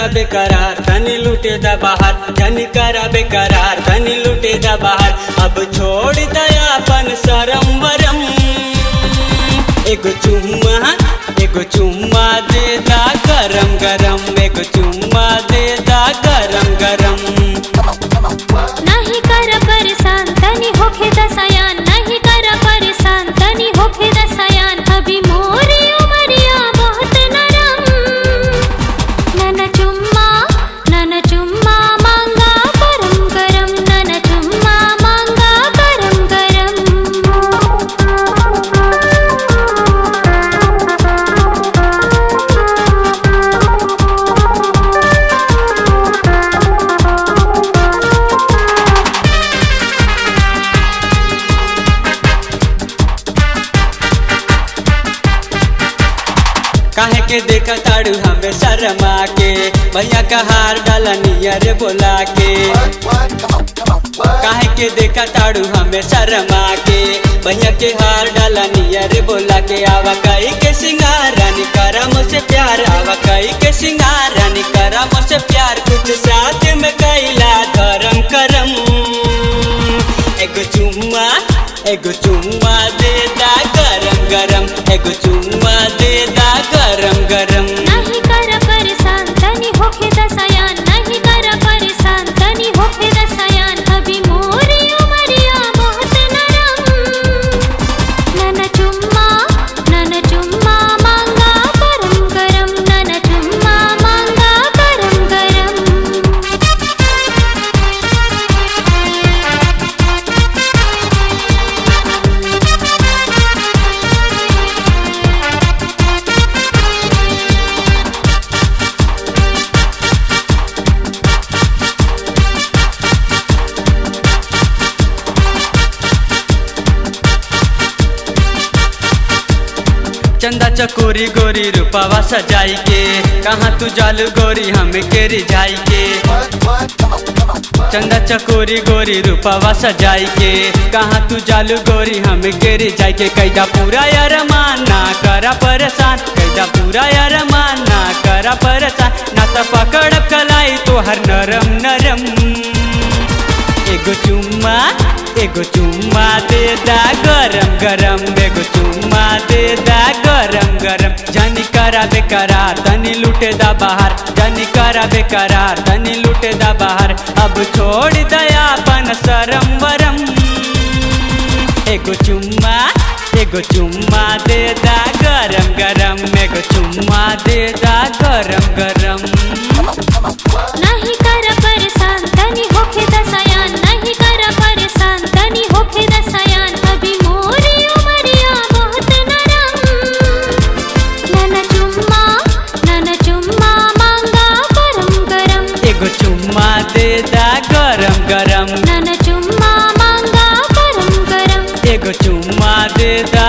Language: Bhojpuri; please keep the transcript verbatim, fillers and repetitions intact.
बेकरार तनी लूटे दा बाहर, जनी करा बेकरार तनी लूटे दा बाहर। अब छोड़ दया अपन शरम वरम, एगो चुम्मा एगो चुम्मा दे दा गरम गरम, एगो चुम्मा दे दा गरम गरम। नहीं कर परेशान तनी होखे दसयान, नहीं कर परेशान तनी होखे दसयान। अभी मोरी उमरिया बहुत नरम, नन चुम्मा नन चुम्मा मांगा गरम गरम, नन चुम्मा मांगा गरम गरम। काहे के देखा ताड़ू हमें शर्मा के, भैया का हार डाला नियर बोला के। काहे के देखा ताड़ू हमें शर्मा के, भैया के हार डाला नियर बोला के। आवा कई के सिंगार रानी करा मुझसे प्यार, आवा कई के सिंगार रानी करा मुझसे प्यार। कुछ साथ में कैला धर्म करम, एगो चुम्मा एगो चुम्मा दे दा गरम गरम, एगो चुम्मा दे दा गरम गरम। नहीं कर परेशान तनी होखे दसयान, नहीं कर परेशान तनी होखे दसयान। अभी मोरी उमरिया बहुत नरम, नन चुम्मा नन चुम्मा मांगा गरम गरम, नन चुम्मा मांगा गरम गरम। चंदा चकोरी गोरी रूपावा सजाई के, कहाँ तू जालू गोरी हम के रिझाई के। चंदा चकोरी गोरी रूपावा सजाई के, कहाँ तू जालू गोरी हम के रिझाई के। कैदा पूरा यार माना करा परेशान, कैदा पूरा यार माना करा परेशान। ना तो पकड़ कलाई तो हर नरम नरम, एगो चुम्मा एगो चुम्मा दे दा गरम गरम, एगो चुम्मा दे दा गरम गरम। जनी करा बेकरार तनी लूटे दा बाहर, जनी करा बेकरार तनी लूटे दा बाहर। अब छोड़ दया अपन शरम वरम, एगो चुम्मा एगो चुम्मा दे दा गरम गरम, एगो चुम्मा दे दा गरम गरम। नहीं कर परेशान तनी होखे दसयान, नहीं कर परेशान तनी होखे दसयान। अभी मोरी उमरिया बहुत नरम, नन चुम्मा नन चुम्मा मांगा गरम गरम, एगो चुम्मा दे दा गरम गरम, नन चुम्मा मांगा गरम गरम, एगो चुम्मा दे दा